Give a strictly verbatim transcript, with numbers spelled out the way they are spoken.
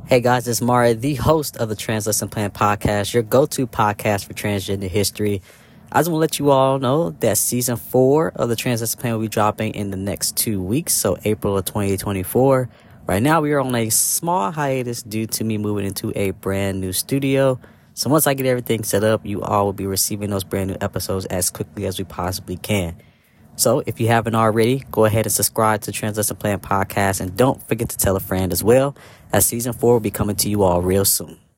Hey guys, it's Mara, the host of the Trans Lesson Plan podcast, your go-to podcast for transgender history. I just want to let you all know that season four of the Trans Lesson Plan will be dropping in the next two weeks, so April of twenty twenty-four. Right now, we are on a small hiatus due to me moving into a brand new studio. So once I get everything set up, you all will be receiving those brand new episodes as quickly as we possibly can. So if you haven't already, go ahead and subscribe to Trans Lesson Plan podcast, and don't forget to tell a friend as well, as season four will be coming to you all real soon.